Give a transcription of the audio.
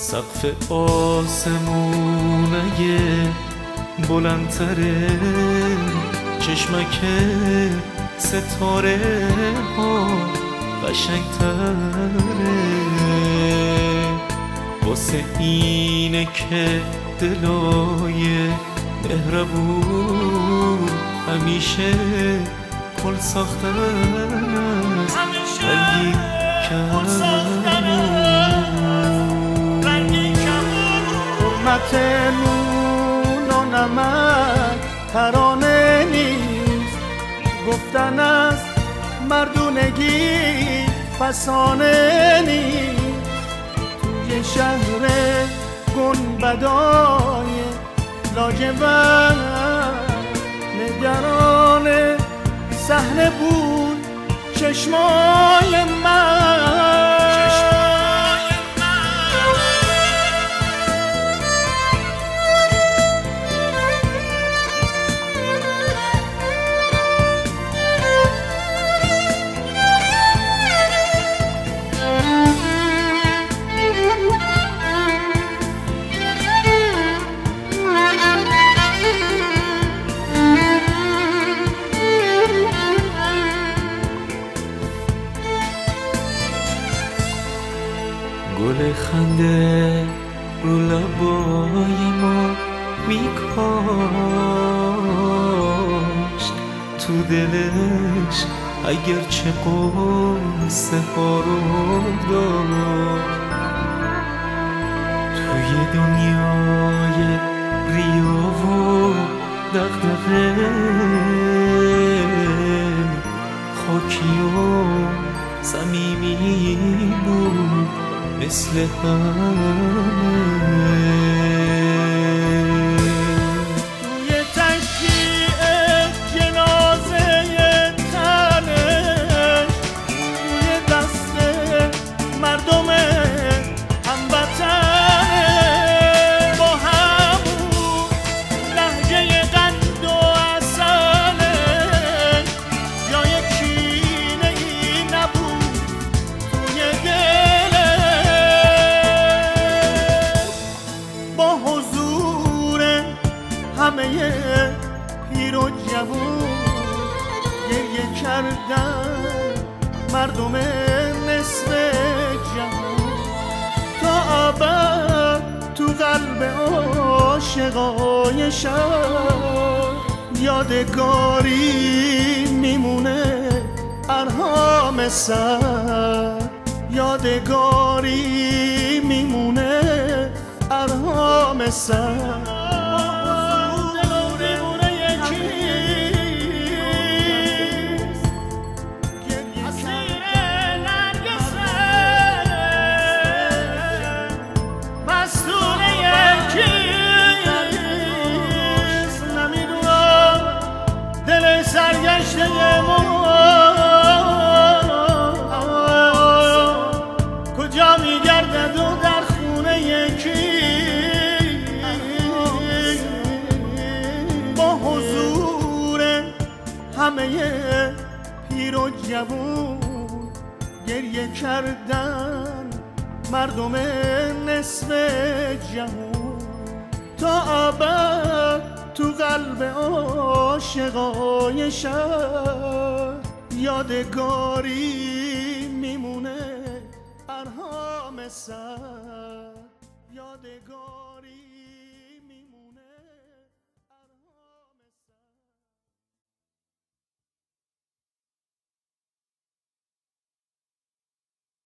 سقف آسمون اگه بلندتره، چشمک ستاره ها قشنگتره. واسه اینه که دلای مهربون همیشه پل ساختن است، رنگی کمون. حرمت نون و نمک ترانه نیست، گفتن از مردونگی فسانه نیست. توی شهر گنبدای لاجورد نگران صحنه بود چشمای من. گل خنده رو لبای ما میکاشت، تو دلش اگرچه قصه ها رو داشت. توی دنیای ریا و دغدغه خاکی و صمیمی بود مثل همه. توی تشییع جنازه تنش، توی دست مردم هموطنه، با همون لهجه قند و عسلش، جای کینه ای نبود توی همه پیر و جوون گریه کردن مردم نصف جهان. تا ابد تو قلب عاشقای شهر یادگاری میمونه ارهام سر، یادگاری میمونه ارهام سر. سرگشته ما کجا میگردد و در خونه یکی، با حضور همه پیر و جوون گریه کردن مردم نصف جهان. تا ابد تو قلب عاشقای شهر یادگاری میمونه ارهام سر، یادگاری